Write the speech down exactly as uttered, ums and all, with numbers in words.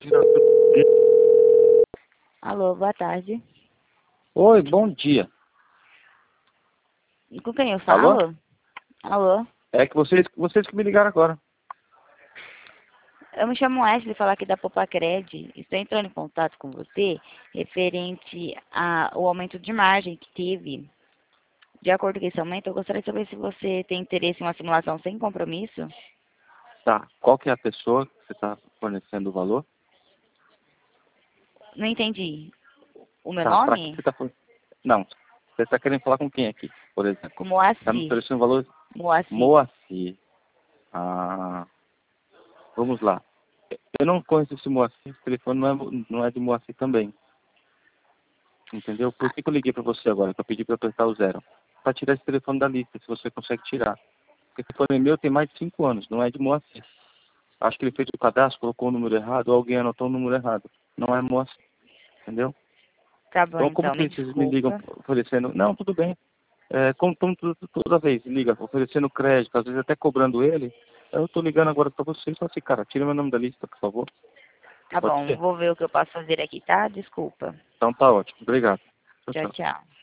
Alô, boa tarde. Oi, bom dia. Com quem eu Alô? falo? Alô? É que vocês, vocês que me ligaram agora. Eu me chamo Ashley, falar aqui da Popacred. Estou entrando em contato com você referente ao aumento de margem que teve. De acordo com esse aumento, eu gostaria de saber se você tem interesse em uma simulação sem compromisso. Tá. Qual que é a pessoa que você está fornecendo o valor? Não entendi. O meu Tá, para que nome? você está fornecendo? Não. Você está querendo falar com quem aqui, por exemplo? Com Está me Moacir. oferecendo o valor? Moacir. Moacir. Ah, vamos lá. Eu não conheço esse Moacir, esse telefone não é, não é de Moacir também. Entendeu? Por que, que eu liguei para você agora? Que eu pedi para apertar o zero. Para tirar esse telefone da lista, se você consegue tirar. Porque esse telefone meu tem mais de cinco anos, não é de Moacir. Acho que ele fez o cadastro, colocou o número errado, ou alguém anotou o número errado. Não é Moacir, entendeu? Tá bom, Então, como então. Me que vocês me ligam desculpa. oferecendo... Não, tudo bem. É, como, como tu- tu- toda vez liga oferecendo crédito, às vezes até cobrando ele, eu tô ligando agora para você e falo assim, cara, tira meu nome da lista, por favor. Tá Pode bom, ser? vou ver o que eu posso fazer aqui, tá? Desculpa. Então tá ótimo. Obrigado. Tchau, Tchau, tchau. tchau.